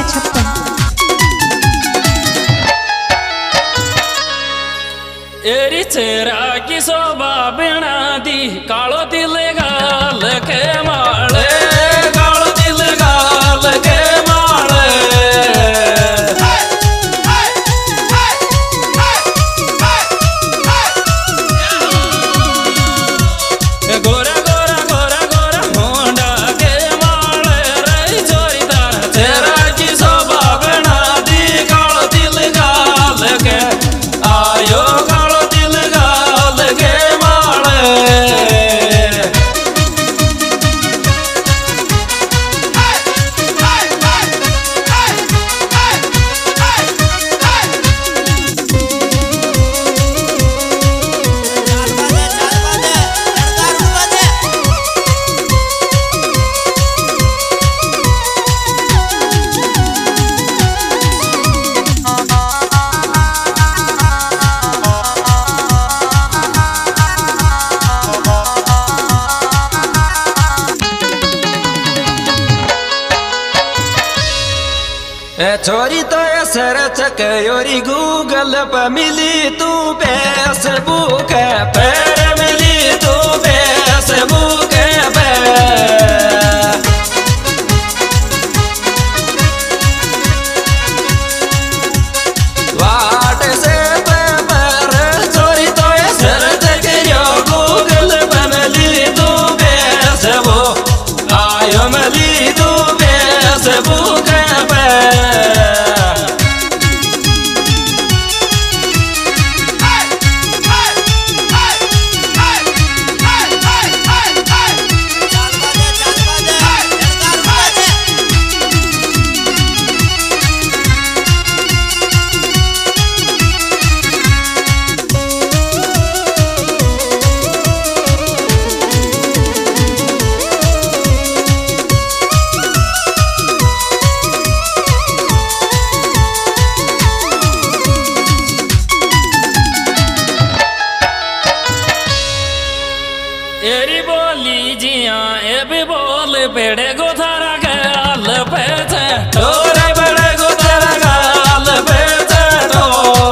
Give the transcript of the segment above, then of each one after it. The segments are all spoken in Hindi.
56। एरी चेहरा की शोभा बिना दी कालो दिल गाल के माले कालो दिल गाल के माले गोरा गोरा गोरा गोरा होंडा के माले रे चोरी तार चेहरा की शोभा बिना दी कालो दिल गाल के आयो छोरी तो सर्च कयोरी गूगल पे मिली तू फेसबुक पे मिली तू फेसबुक पे व्हाट्सएप पर छोरी तो सर्च कयो गूगल पे मिली तू फेसबुक आयो मिली तू फेसबुक पे एरी बोली जिया ए भी बोल बेड़े गोथारा गाल पे ठोरे बेड़े गोथारा गाल पे ठो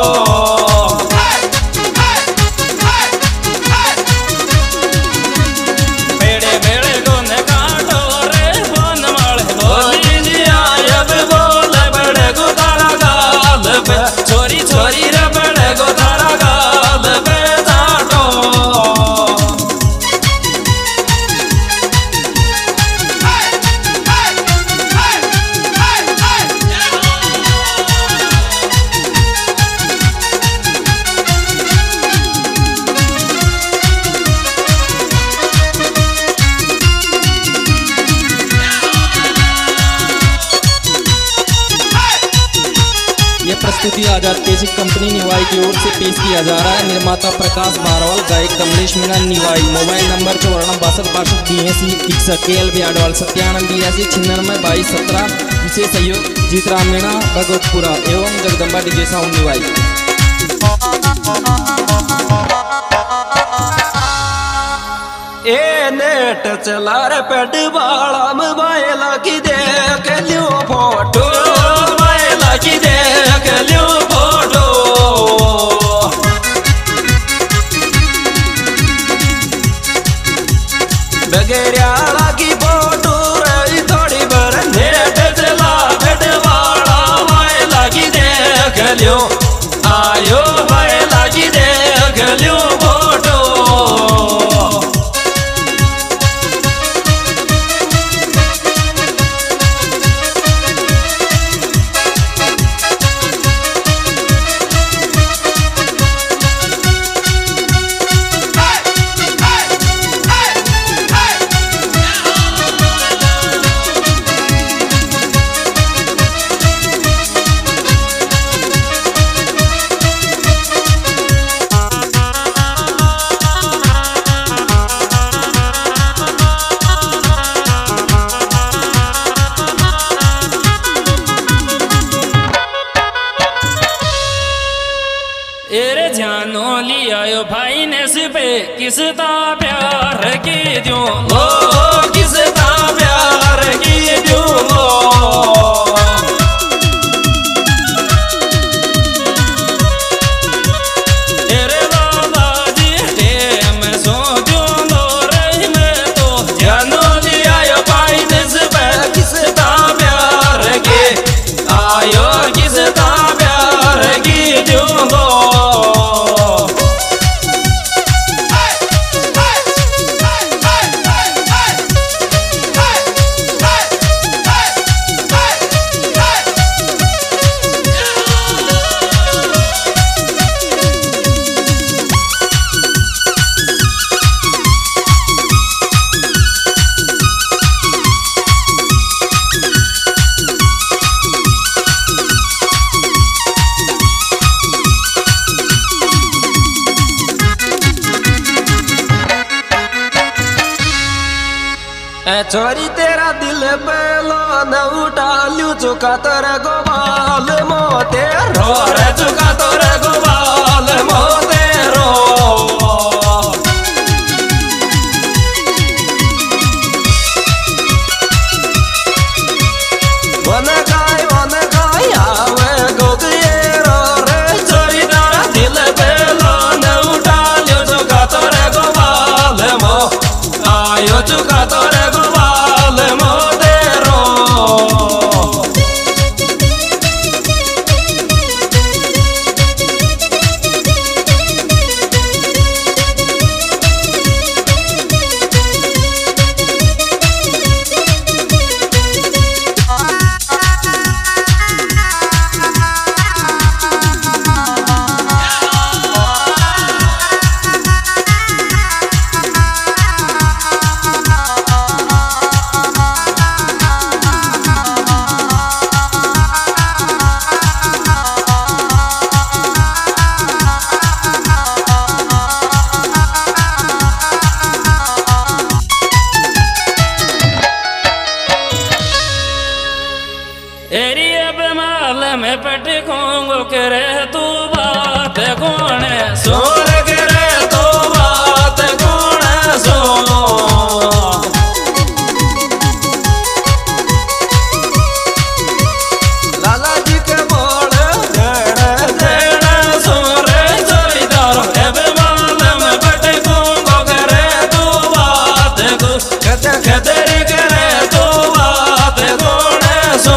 बेड़े बेड़े गोने काटो रे बोन माले बोली जिया ए भी बोल बेड़े गोथारा गाल पे छोरी छोरी रे बेड़े गोथारा गाल पे ठो प्रस्तुति आजाद केसी कंपनी निवाई की ओर से पेश किया जा रहा है। निर्माता प्रकाश बारवाल, गायक Kamlesh Meena Niwai. Mobile number 946262 KL Biyadwal 9782 विशेष सहयोग जीतराम मीणा भगवतपुरा एवं जगदम्बा डीजे साउंड निवाई। ए नेट चला रे पेट बाला मोबाइल की देख लियो फोटो मोबाइल की देख लियो फोटो बगैरिया की फोटो रही थोड़ी बर नेट चला पेट बाला मोबाइल की देख लियो आयो मोबाइल की देख लियो फोटो एरे जानो लिया भाई ने सिपे किसता प्यार की दूं लो किसता प्यार की दूं लो चोरी तेरा दिल पेलो न उठा लियो चुका तोरे गोपाल मोते रो रे चुका तोरे गोपाल मोते रो वन गाय आवे गोगिए रो रे चोरी तेरा दिल पेलो न उठा लियो चुका तोरे गोपाल मो आयो चुका तोरे गोपाल मोते रो में पटकोंगो करे तू बात कौन सोर करे तू बात कौन सो लाला जी के बोल देना सोरे चोरीदार एबे माल में पटकोंगो करे तू बात को खतरी करे तू बात कौन सो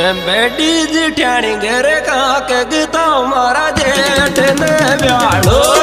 बेटी जिठानी घर का के गीता मारा जेठ ने ब्यालो